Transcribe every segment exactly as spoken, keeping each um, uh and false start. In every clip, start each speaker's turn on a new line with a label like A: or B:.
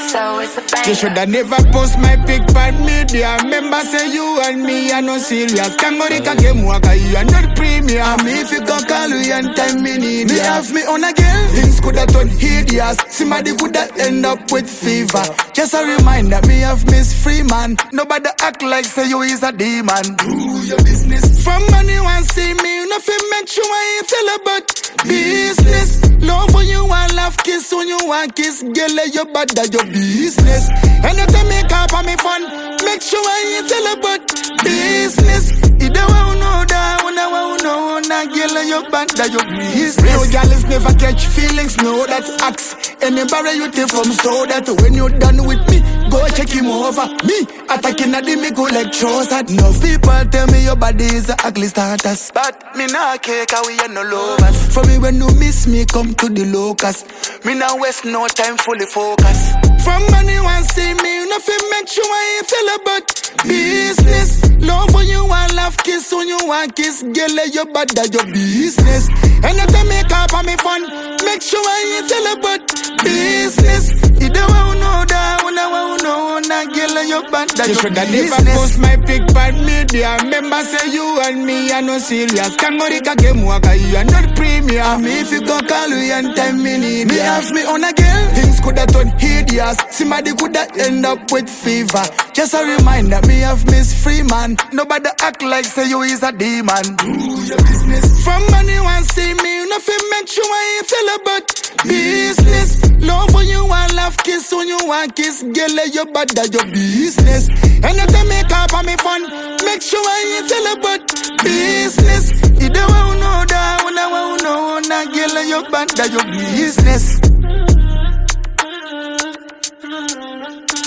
A: so it's a banger.
B: You shoulda never post my pic on media. Remember say you and me are no serious. Kangorika game waka you are not premium. And me if you can call you and time me need. Me have me on again. Things coulda turn hideous. Somebody coulda end up with fever. Just a reminder me of Miss Freeman. Nobody act like say you is a demon. Do your business. From money one see me, nothing make sure I ain't tell about business. Love for you and love kiss when you want kiss. Girl, your bad that your business. Anytime me call for me fun, make sure I ain't tell about business. Either one know that, one know no, na girl, your bad that your business. Real girls never catch feelings, know that acts. Anybody you take from store that when you done with me, go check him over. Me attacking at the me go like trouser. No people tell me your body is a ugly status, but me nah cake we are no lovers. For me when you miss me, come to the locus. Me now waste no time, fully focus. From money one see me, nothing make sure I ain't tell about business. Love for you and love kiss when you want kiss. Girl, your bad that your business. Anytime me call for me fun, make sure I ain't tell about business. You don't want know that, when I want know, na girl, your bad that your business. You shoulda never post my pic on media. Remember say you and me are no serious. Kangorika game waka you are not premium. And me if you go call you and time me need. Me have me on again. Things coulda turn hideous. Somebody coulda end up with fever. Just a reminder me of Miss Freeman. Nobody act like say you is a demon. Do your business. From money one see me, nothing make sure I ain't tell about business. Love for you and love kiss when you want kiss. Girl, your bad that your business. Anytime me call for me fun, make sure I ain't tell about business. You don't want know that, when I want know, na girl, your bad that your business.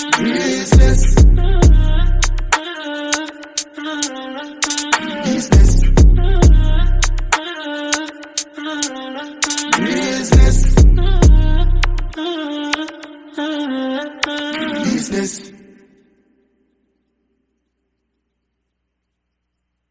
B: Business. Business.